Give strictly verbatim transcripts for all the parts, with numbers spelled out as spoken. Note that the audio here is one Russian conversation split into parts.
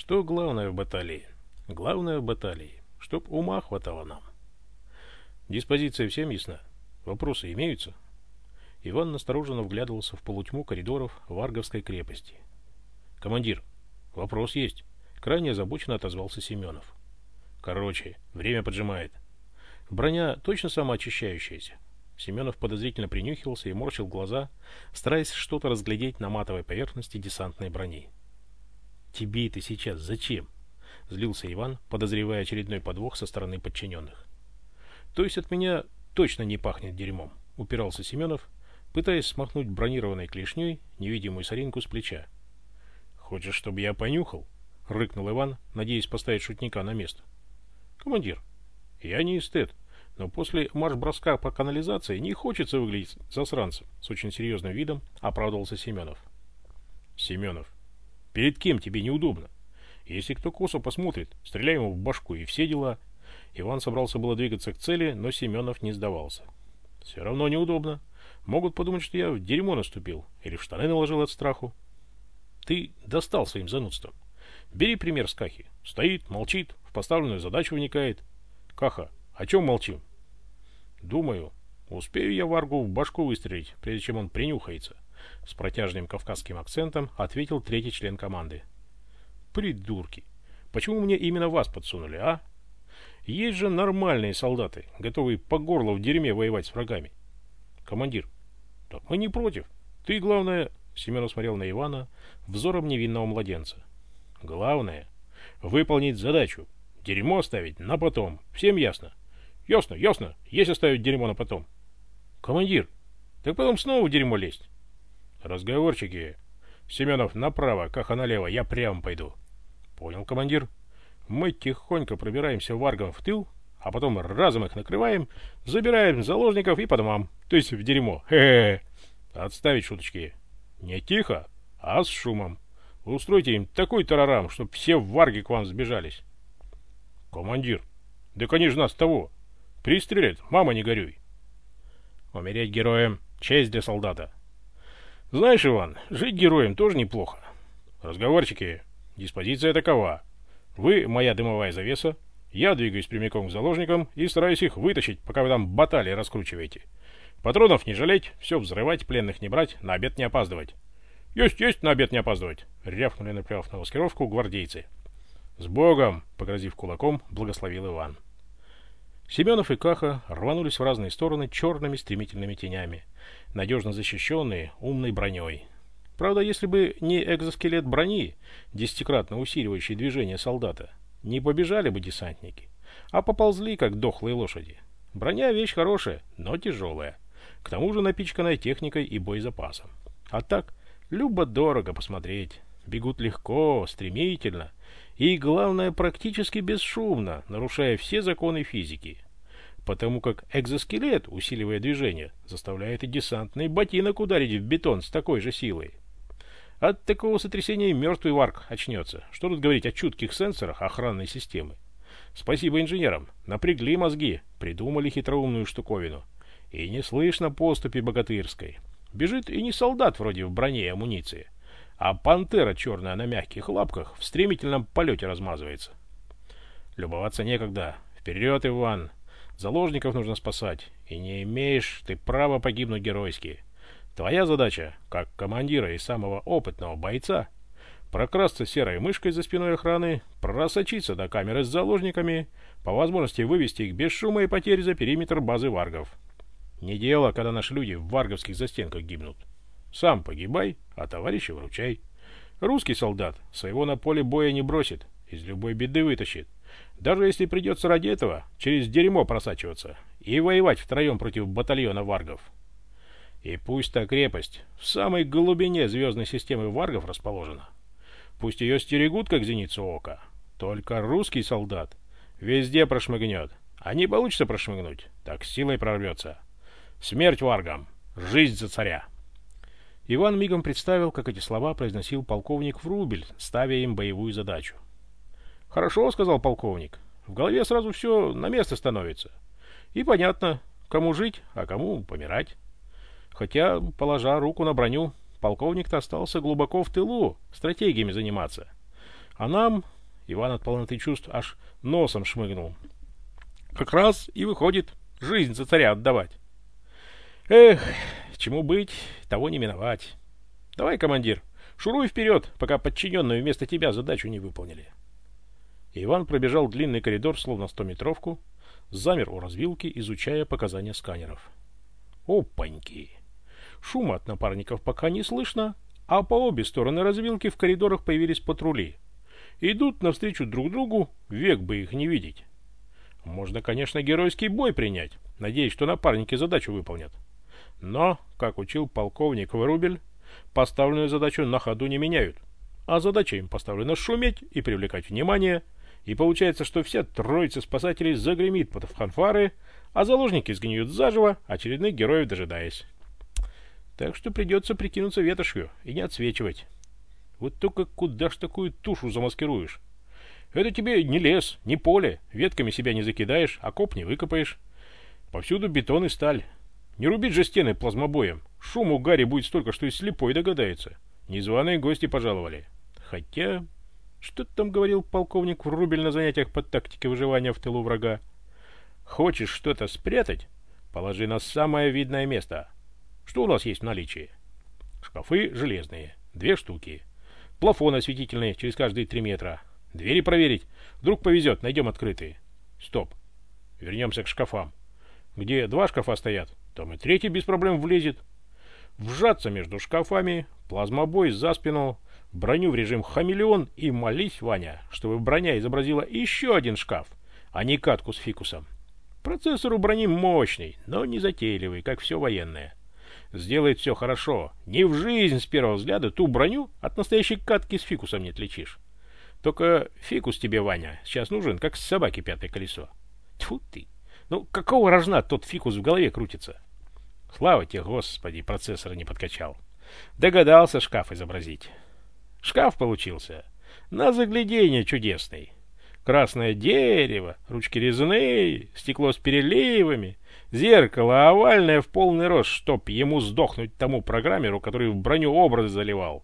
Что главное в баталии? Главное в баталии, чтоб ума хватало нам. Диспозиция всем ясна? Вопросы имеются? Иван настороженно вглядывался в полутьму коридоров Варговской крепости. «Командир, вопрос есть», — крайне озабоченно отозвался Семенов. «Короче, время поджимает. Броня точно самоочищающаяся?» Семенов подозрительно принюхивался и морщил глаза, стараясь что-то разглядеть на матовой поверхности десантной брони. «Тебе это сейчас зачем?» — злился Иван, подозревая очередной подвох со стороны подчиненных. «То есть от меня точно не пахнет дерьмом?» — упирался Семенов, пытаясь смахнуть бронированной клешней невидимую соринку с плеча. «Хочешь, чтобы я понюхал?» — рыкнул Иван, надеясь поставить шутника на место. «Командир, я не эстет, но после марш-броска по канализации не хочется выглядеть засранцем», — с очень серьезным видом оправдывался Семенов. «Семенов, перед кем тебе неудобно? Если кто косо посмотрит, стреляй ему в башку и все дела». Иван собрался было двигаться к цели, но Семенов не сдавался. «Все равно неудобно. Могут подумать, что я в дерьмо наступил или в штаны наложил от страху. Ты достал своим занудством. Бери пример с Кахи. Стоит, молчит, в поставленную задачу вникает. Каха, о чем молчим?» «Думаю, успею я Варгу в башку выстрелить, прежде чем он принюхается», — с протяжным кавказским акцентом ответил третий член команды. «Придурки! Почему мне именно вас подсунули, а? Есть же нормальные солдаты, готовые по горло в дерьме воевать с врагами». «Командир, так мы не против. Ты, главное...» — Семенов смотрел на Ивана взором невинного младенца. «Главное — выполнить задачу. Дерьмо оставить на потом. Всем ясно?» «Ясно, ясно. Есть оставить дерьмо на потом». «Командир, так потом снова в дерьмо лезть». «Разговорчики. Семенов направо, Каха налево. Я прямо пойду». «Понял, командир. Мы тихонько пробираемся варгом в тыл, а потом разом их накрываем, забираем заложников и по домам, то есть в дерьмо. Хе-хе-хе. Отставить шуточки. Не тихо, а с шумом. Устройте им такой тарарам, чтоб все варги к вам сбежались». «Командир, да конечно нас того. Пристрелят, мама не горюй». «Умереть героем — честь для солдата». «Знаешь, Иван, жить героем тоже неплохо. Разговорчики, диспозиция такова. Вы моя дымовая завеса, я двигаюсь прямиком к заложникам и стараюсь их вытащить, пока вы там баталии раскручиваете. Патронов не жалеть, все взрывать, пленных не брать, на обед не опаздывать». «Есть, есть, на обед не опаздывать», — рявкнули, наплевав на маскировку, гвардейцы. «С Богом!» — погрозив кулаком, благословил Иван. Семенов и Каха рванулись в разные стороны черными стремительными тенями, надежно защищенные умной броней. Правда, если бы не экзоскелет брони, десятикратно усиливающий движение солдата, не побежали бы десантники, а поползли, как дохлые лошади. Броня — вещь хорошая, но тяжелая, к тому же напичканная техникой и боезапасом. А так, любо-дорого посмотреть. Бегут легко, стремительно и, главное, практически бесшумно, нарушая все законы физики. Потому как экзоскелет, усиливая движение, заставляет и десантный ботинок ударить в бетон с такой же силой. От такого сотрясения мертвый варг очнется. Что тут говорить о чутких сенсорах охранной системы? Спасибо инженерам. Напрягли мозги, придумали хитроумную штуковину. И не слышно поступи богатырской. Бежит и не солдат вроде в броне и амуниции, а пантера черная на мягких лапках в стремительном полете размазывается. Любоваться некогда. Вперед, Иван! Заложников нужно спасать, и не имеешь ты права погибнуть геройски. Твоя задача, как командира и самого опытного бойца, прокрасться серой мышкой за спиной охраны, просочиться до камеры с заложниками, по возможности вывести их без шума и потерь за периметр базы варгов. Не дело, когда наши люди в варговских застенках гибнут. Сам погибай, а товарища выручай. Русский солдат своего на поле боя не бросит, из любой беды вытащит. Даже если придется ради этого через дерьмо просачиваться и воевать втроем против батальона варгов. И пусть та крепость в самой глубине звездной системы варгов расположена. Пусть ее стерегут, как зеницу ока. Только русский солдат везде прошмыгнет. А не получится прошмыгнуть, так силой прорвется. Смерть варгам! Жизнь за царя! Иван мигом представил, как эти слова произносил полковник Врубель, ставя им боевую задачу. «Хорошо», — сказал полковник. «В голове сразу все на место становится. И понятно, кому жить, а кому помирать». Хотя, положа руку на броню, полковник-то остался глубоко в тылу, стратегиями заниматься. А нам, Иван от полноты чувств аж носом шмыгнул. Как раз и выходит жизнь за царя отдавать. Эх, чему быть, того не миновать. Давай, командир, шуруй вперед, пока подчиненные вместо тебя задачу не выполнили. Иван пробежал длинный коридор, словно стометровку, замер у развилки, изучая показания сканеров. Опаньки! Шума от напарников пока не слышно, а по обе стороны развилки в коридорах появились патрули. Идут навстречу друг другу, век бы их не видеть. Можно, конечно, геройский бой принять, надеясь, что напарники задачу выполнят. Но, как учил полковник Вырубель, поставленную задачу на ходу не меняют, а задача им поставлена шуметь и привлекать внимание, и получается, что вся троица спасателей загремит под фанфары, а заложники сгниют заживо, очередных героев дожидаясь. Так что придется прикинуться ветошью и не отсвечивать. Вот только куда ж такую тушу замаскируешь? Это тебе не лес, не поле, ветками себя не закидаешь, окоп не выкопаешь. Повсюду бетон и сталь. Не рубить же стены плазмобоем. Шуму Гарри будет столько, что и слепой догадается. Незваные гости пожаловали. Хотя... Что там говорил полковник Врубель на занятиях по тактике выживания в тылу врага? Хочешь что-то спрятать? Положи на самое видное место. Что у нас есть в наличии? Шкафы железные. Две штуки. Плафоны осветительные через каждые три метра. Двери проверить. Вдруг повезет, найдем открытые. Стоп. Вернемся к шкафам. Где два шкафа стоят, там и третий без проблем влезет. Вжаться между шкафами, плазмобой за спину, броню в режим хамелеон и молись, Ваня, чтобы броня изобразила еще один шкаф, а не катку с фикусом. Процессор у брони мощный, но не затейливый, как все военное. Сделает все хорошо. Ни в жизнь с первого взгляда ту броню от настоящей катки с фикусом не отличишь. Только фикус тебе, Ваня, сейчас нужен, как с собаки пятое колесо. Тьфу ты! Ну, какого рожна тот фикус в голове крутится? Слава тебе, Господи, процессор не подкачал. Догадался шкаф изобразить. Шкаф получился. На загляденье чудесный. Красное дерево, ручки резные, стекло с переливами, зеркало овальное в полный рост, чтоб ему сдохнуть тому программеру, который в броню образы заливал.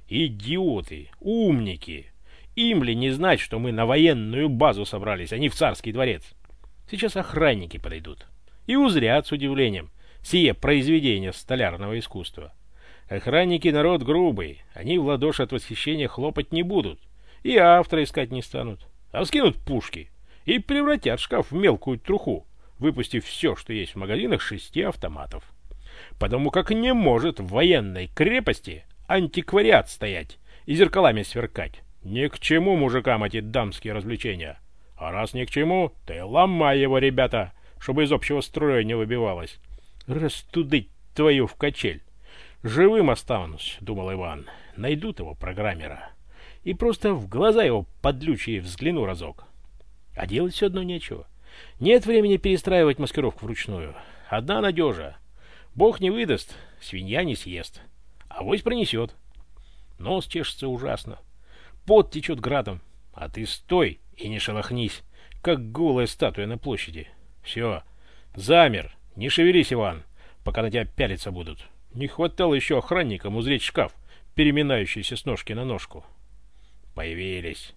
Идиоты, умники. Им ли не знать, что мы на военную базу собрались, а не в царский дворец? Сейчас охранники подойдут и узрят с удивлением сие произведение столярного искусства. Охранники народ грубый, они в ладоши от восхищения хлопать не будут, и автора искать не станут, а скинут пушки и превратят шкаф в мелкую труху, выпустив все, что есть в магазинах шести автоматов. Потому как не может в военной крепости антиквариат стоять и зеркалами сверкать. Ни к чему мужикам эти дамские развлечения. А раз ни к чему, то и ломай его, ребята, чтобы из общего строя не выбивалось. Растудыть твою в качель. Живым останусь, думал Иван. Найдут его программера. И просто в глаза его подлючие взгляну разок. А делать все одно нечего. Нет времени перестраивать маскировку вручную. Одна надежа. Бог не выдаст, свинья не съест. Авось пронесет. Нос чешется ужасно. Пот течет градом. А ты стой и не шелохнись, как голая статуя на площади. Все, замер, не шевелись, Иван, пока на тебя пялиться будут. Не хватало еще охранникам узреть шкаф, переминающийся с ножки на ножку. Появились.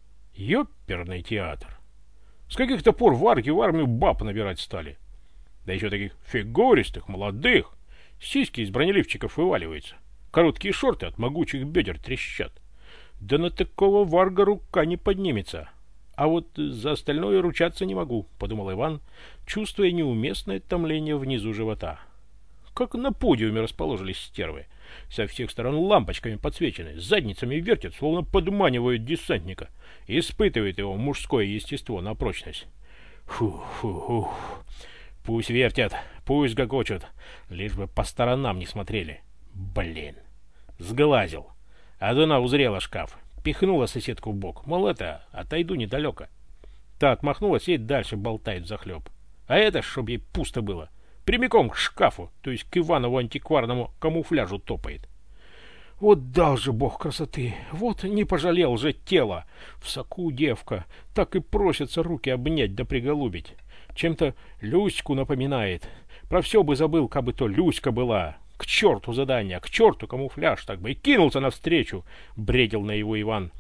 Ёперный театр. С каких-то пор варги в армию баб набирать стали. Да еще таких фигуристых, молодых. Сиськи из бронеливчиков вываливаются. Короткие шорты от могучих бедер трещат. Да на такого варга рука не поднимется. А вот за остальное ручаться не могу, подумал Иван, чувствуя неуместное томление внизу живота. Как на подиуме расположились стервы. Со всех сторон лампочками подсвечены, задницами вертят, словно подманивают десантника. Испытывает его мужское естество на прочность. Фу-фу-фу. Пусть вертят, пусть гогочут, лишь бы по сторонам не смотрели. Блин. Сглазил. А жена узрела шкаф. Пихнула соседку в бок. Мол, это, отойду недалеко. Та отмахнулась и дальше болтает взахлеб. А это, чтоб ей пусто было, прямиком к шкафу, то есть к Иванову антикварному камуфляжу топает. Вот дал же бог красоты, вот не пожалел же тело. В соку девка, так и просятся руки обнять да приголубить. Чем-то Люську напоминает. Про все бы забыл, кабы то Люська была. К черту задание, к черту камуфляж, так бы и кинулся навстречу, бредил на его Иван.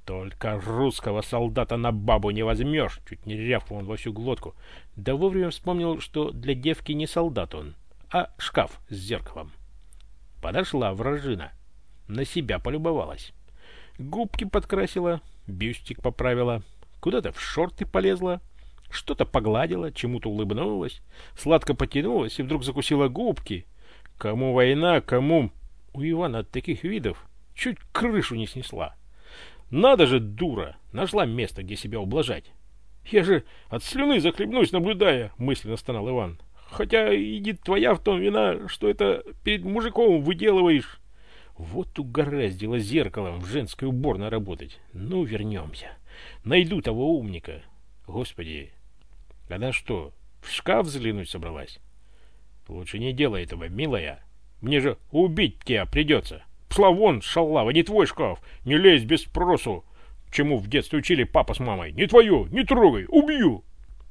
Только русского солдата на бабу не возьмешь, чуть не рявкнул он во всю глотку. Да вовремя вспомнил, что для девки не солдат он, а шкаф с зеркалом. Подошла вражина, на себя полюбовалась. Губки подкрасила, бюстик поправила, куда-то в шорты полезла, что-то погладила, чему-то улыбнулась, сладко потянулась и вдруг закусила губки. Кому война, кому... У Ивана от таких видов чуть крышу не снесла. Надо же, дура, нашла место, где себя ублажать. Я же от слюны захлебнусь, наблюдая, мысленно стонал Иван. Хотя иди твоя в том вина, что это перед мужиком выделываешь. Вот угораздило зеркалом в женской уборной работать. Ну, вернемся. Найду того умника. Господи, она что, в шкаф взглянуть собралась? Лучше не делай этого, милая. Мне же убить тебя придется. Пошла вон, шалава, не твой шкаф. Не лезь без спросу. Чему в детстве учили папа с мамой. Не твое, не трогай, убью.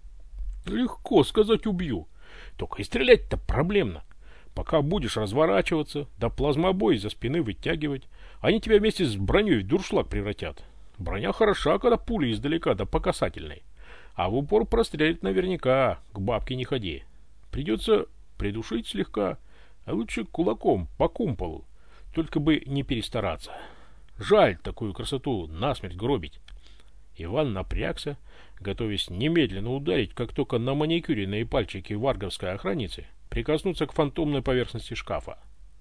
Легко сказать убью. Только и стрелять-то проблемно. Пока будешь разворачиваться, да плазмобой из-за спины вытягивать, они тебя вместе с броней в дуршлаг превратят. Броня хороша, когда пули издалека, да по касательной. А в упор прострелить наверняка, к бабке не ходи. Придется придушить слегка, а лучше кулаком по кумполу. Только бы не перестараться. Жаль такую красоту насмерть гробить. Иван напрягся, готовясь немедленно ударить, как только на маникюренные пальчики варговской охранницы прикоснуться к фантомной поверхности шкафа.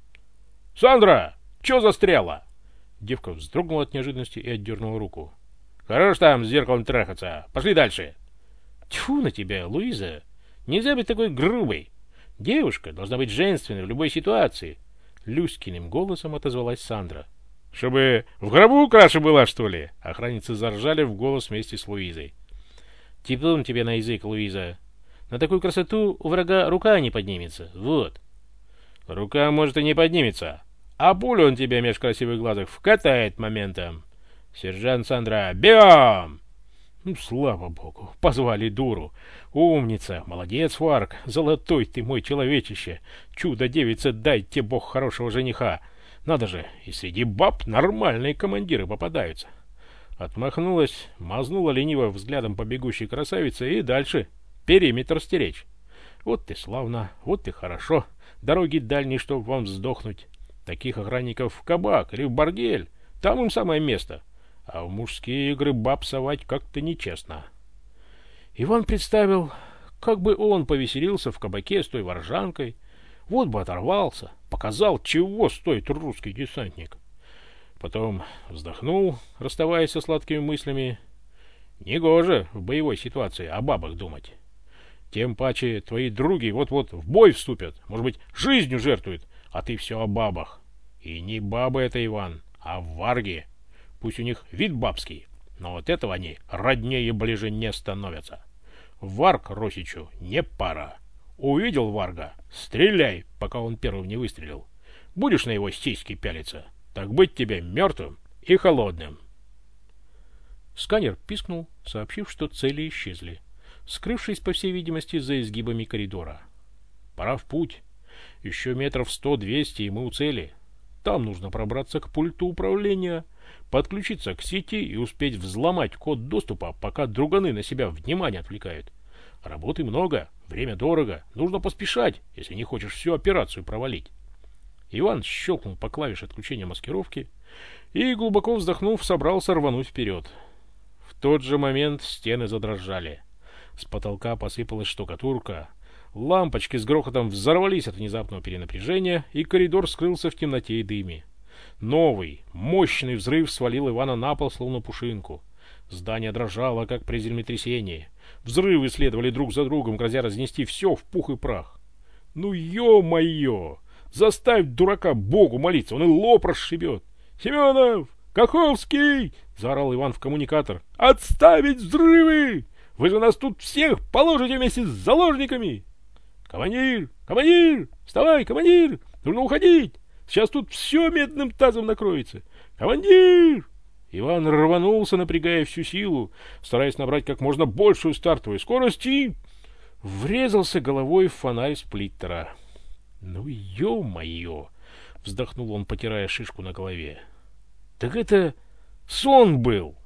«Сандра! Чё застряла?» Девка вздрогнула от неожиданности и отдернула руку. «Хорош там с зеркалом трахаться! Пошли дальше!» «Тьфу на тебя, Луиза! Нельзя быть такой грубой! Девушка должна быть женственной в любой ситуации!» Люськиным голосом отозвалась Сандра. «Чтобы в гробу краше была, что ли?» Охранницы заржали в голос вместе с Луизой. «Теплом тебе на язык, Луиза. На такую красоту у врага рука не поднимется. Вот». «Рука, может, и не поднимется, а пулю он тебе меж красивых глазок вкатает моментом. Сержант Сандра, бьем!» Ну, слава богу, позвали дуру. Умница, молодец, Фарк, золотой ты мой человечище. Чудо-девица, дай тебе бог хорошего жениха. Надо же, и среди баб нормальные командиры попадаются. Отмахнулась, мазнула лениво взглядом по бегущей красавице и дальше периметр стеречь. Вот ты славно, вот ты хорошо. Дороги дальние, чтоб вам сдохнуть. Таких охранников в кабак или в бордель, там им самое место. А в мужские игры баб совать как-то нечестно. Иван представил, как бы он повеселился в кабаке с той воржанкой. Вот бы оторвался, показал, чего стоит русский десантник. Потом вздохнул, расставаясь со сладкими мыслями. Негоже в боевой ситуации о бабах думать. Тем паче твои други вот-вот в бой вступят, может быть, жизнью жертвуют, а ты все о бабах. И не бабы это, Иван, а варги. Пусть у них вид бабский, но от этого они роднее ближе не становятся. Варг Росичу не пара. Увидел варга — стреляй, пока он первым не выстрелил. Будешь на его сиськи пялиться, так быть тебе мертвым и холодным. Сканер пискнул, сообщив, что цели исчезли, скрывшись, по всей видимости, за изгибами коридора. Пора в путь. Еще метров сто-двести, и мы у цели. Там нужно пробраться к пульту управления, подключиться к сети и успеть взломать код доступа, пока друганы на себя внимание отвлекают. Работы много, время дорого, нужно поспешать, если не хочешь всю операцию провалить. Иван щелкнул по клавише отключения маскировки и, глубоко вздохнув, собрался рвануть вперед. В тот же момент стены задрожали. С потолка посыпалась штукатурка, лампочки с грохотом взорвались от внезапного перенапряжения, и коридор скрылся в темноте и дыме. Новый, мощный взрыв свалил Ивана на пол, словно пушинку. Здание дрожало, как при землетрясении. Взрывы следовали друг за другом, грозя разнести все в пух и прах. «Ну, ё-моё! Заставь дурака Богу молиться, он и лоб расшибет!» «Семенов! Каховский!» — заорал Иван в коммуникатор. «Отставить взрывы! Вы же нас тут всех положите вместе с заложниками!» «Командир! Командир! Вставай, командир! Нужно уходить! Сейчас тут все медным тазом накроется! Командир!» Иван рванулся, напрягая всю силу, стараясь набрать как можно большую стартовую скорость, и врезался головой в фонарь сплиттера. «Ну, ё-моё!» — вздохнул он, потирая шишку на голове. «Так это сон был!»